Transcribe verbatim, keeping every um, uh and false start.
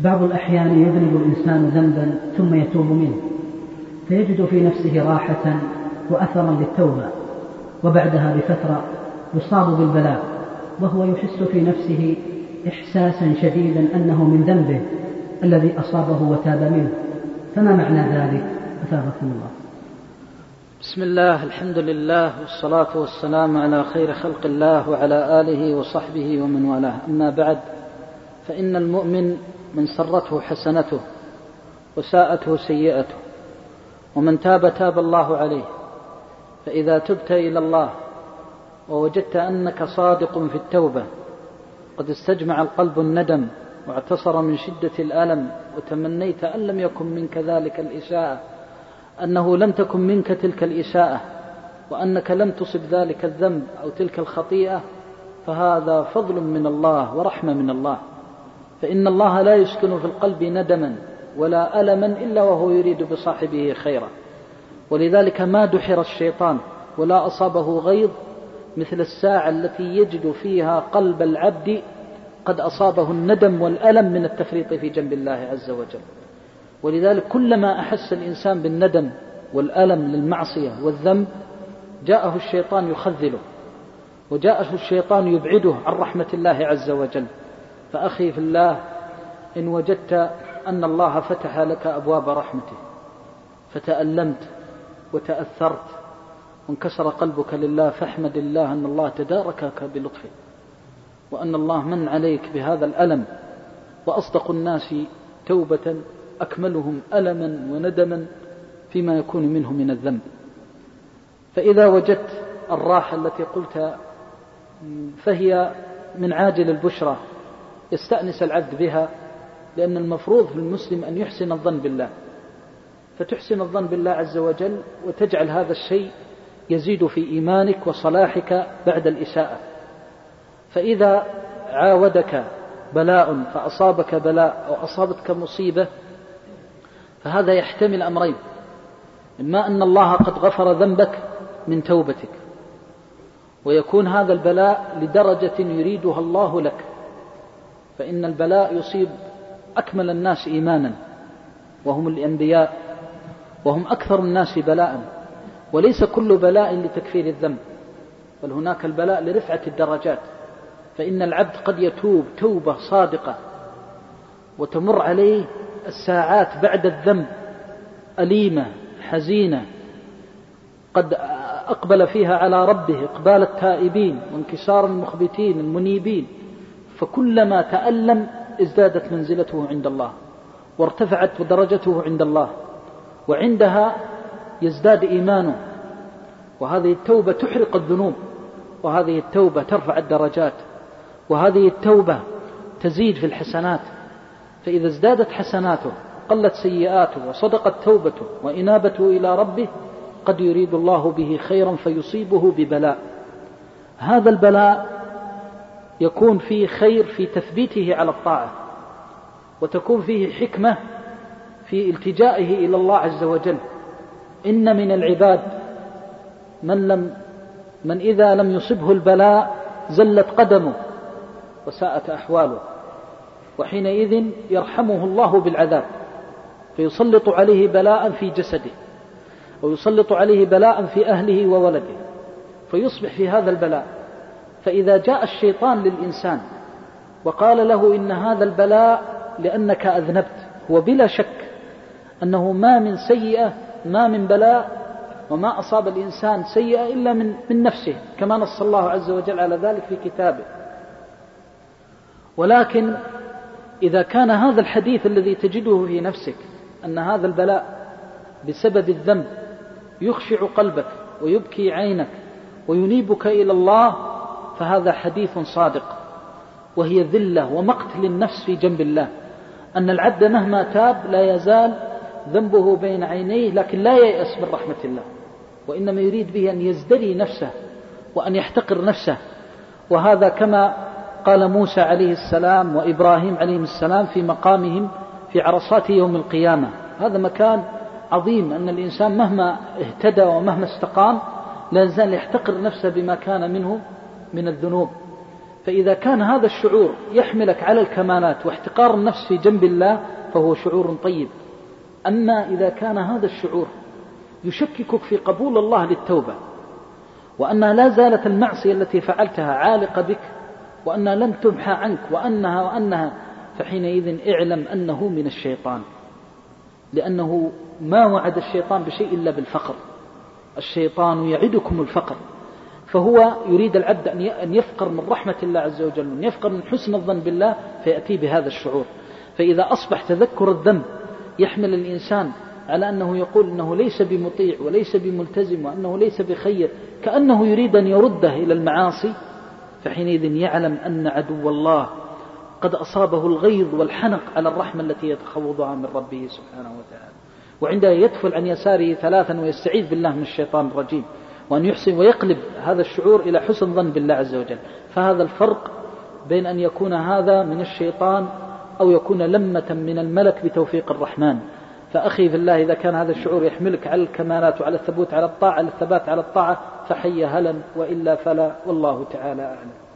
بعض الأحيان يذنب الإنسان ذنبا ثم يتوب منه فيجد في نفسه راحة وأثرا للتوبة، وبعدها بفترة يصاب بالبلاء وهو يحس في نفسه إحساسا شديدا أنه من ذنبه الذي أصابه وتاب منه، فما معنى ذلك؟ أثابكم الله. بسم الله، الحمد لله، والصلاة والسلام على خير خلق الله وعلى آله وصحبه ومن والاه. أما بعد، فإن المؤمن من سرته حسنته وساءته سيئته، ومن تاب تاب الله عليه. فإذا تبت إلى الله ووجدت أنك صادق في التوبة، قد استجمع القلب الندم واعتصر من شدة الألم، وتمنيت أن لم يكن منك ذلك الإساءة، أنه لم تكن منك تلك الإساءة، وأنك لم تصب ذلك الذنب أو تلك الخطيئة، فهذا فضل من الله ورحمة من الله. فإن الله لا يسكن في القلب ندما ولا ألما إلا وهو يريد بصاحبه خيرا. ولذلك ما دحر الشيطان ولا أصابه غيظ مثل الساعة التي يجد فيها قلب العبد قد أصابه الندم والألم من التفريط في جنب الله عز وجل. ولذلك كلما أحس الإنسان بالندم والألم للمعصية والذنب جاءه الشيطان يخذله، وجاءه الشيطان يبعده عن رحمة الله عز وجل. فأخي في الله، إن وجدت أن الله فتح لك أبواب رحمته فتألمت وتأثرت وانكسر قلبك لله، فاحمد الله أن الله تداركك بلطفه، وأن الله من عليك بهذا الألم. وأصدق الناس توبة أكملهم ألما وندما فيما يكون منه من الذنب. فإذا وجدت الراحة التي قلت فهي من عاجل البشرى يستأنس العبد بها، لأن المفروض في المسلم أن يحسن الظن بالله، فتحسن الظن بالله عز وجل وتجعل هذا الشيء يزيد في إيمانك وصلاحك بعد الإساءة. فإذا عاودك بلاء فأصابك بلاء أو أصابتك مصيبة، فهذا يحتمل أمرين: إما أن الله قد غفر ذنبك من توبتك، ويكون هذا البلاء لدرجة يريدها الله لك، فإن البلاء يصيب أكمل الناس إيمانا وهم الأنبياء، وهم أكثر الناس بلاء، وليس كل بلاء لتكفير الذنب، بل هناك البلاء لرفعة الدرجات. فإن العبد قد يتوب توبة صادقة وتمر عليه الساعات بعد الذنب أليمة حزينة، قد أقبل فيها على ربه إقبال التائبين وانكسار المخبتين المنيبين، فكلما تألم ازدادت منزلته عند الله وارتفعت درجته عند الله، وعندها يزداد إيمانه. وهذه التوبة تحرق الذنوب، وهذه التوبة ترفع الدرجات، وهذه التوبة تزيد في الحسنات. فإذا ازدادت حسناته قلت سيئاته وصدقت توبته وإنابته إلى ربه، قد يريد الله به خيرا فيصيبه ببلاء. هذا البلاء يكون فيه خير في تثبيته على الطاعة، وتكون فيه حكمة في التجائه إلى الله عز وجل. إن من العباد من, لم من إذا لم يصبه البلاء زلت قدمه وساءت أحواله، وحينئذ يرحمه الله بالعذاب، فيسلط عليه بلاء في جسده، ويسلط عليه بلاء في أهله وولده، فيصبح في هذا البلاء. فإذا جاء الشيطان للإنسان وقال له إن هذا البلاء لأنك أذنبت، هو بلا شك أنه ما من سيئة ما من بلاء وما أصاب الإنسان سيئة إلا من, من نفسه، كما نص الله عز وجل على ذلك في كتابه. ولكن إذا كان هذا الحديث الذي تجده في نفسك أن هذا البلاء بسبب الذنب يخشع قلبك ويبكي عينك وينيبك إلى الله، فهذا حديث صادق، وهي ذلة ومقت للنفس في جنب الله. أن العبد مهما تاب لا يزال ذنبه بين عينيه، لكن لا ييأس من رحمة الله، وإنما يريد به أن يزدري نفسه وأن يحتقر نفسه. وهذا كما قال موسى عليه السلام وإبراهيم عليه السلام في مقامهم في عرصات يوم القيامة. هذا مكان عظيم، أن الإنسان مهما اهتدى ومهما استقام لا يزال يحتقر نفسه بما كان منه من الذنوب. فإذا كان هذا الشعور يحملك على الكمالات واحتقار النفس في جنب الله فهو شعور طيب. أما إذا كان هذا الشعور يشككك في قبول الله للتوبة، وأنها لا زالت المعصية التي فعلتها عالقة بك، وأنها لن تمحى عنك، وأنها وأنها فحينئذ اعلم أنه من الشيطان، لأنه ما وعد الشيطان بشيء إلا بالفقر. الشيطان يعدكم الفقر، فهو يريد العبد أن يفقر من رحمة الله عز وجل، أن يفقر من حسن الظن بالله، فيأتي بهذا الشعور. فإذا أصبح تذكر الذنب يحمل الإنسان على أنه يقول أنه ليس بمطيع وليس بملتزم وأنه ليس بخير، كأنه يريد أن يرده إلى المعاصي، فحينئذ يعلم أن عدو الله قد أصابه الغيظ والحنق على الرحمة التي يتخوضها من ربه سبحانه وتعالى. وعندها يدفل عن يساره ثلاثا ويستعيذ بالله من الشيطان الرجيم، وأن يحسن ويقلب هذا الشعور إلى حسن ظن بالله عز وجل. فهذا الفرق بين أن يكون هذا من الشيطان أو يكون لمة من الملك بتوفيق الرحمن. فأخي في الله، إذا كان هذا الشعور يحملك على الكمالات وعلى الثبوت على الطاعة، على الثبات على الطاعة، فحي هلا، وإلا فلا، والله تعالى أعلم.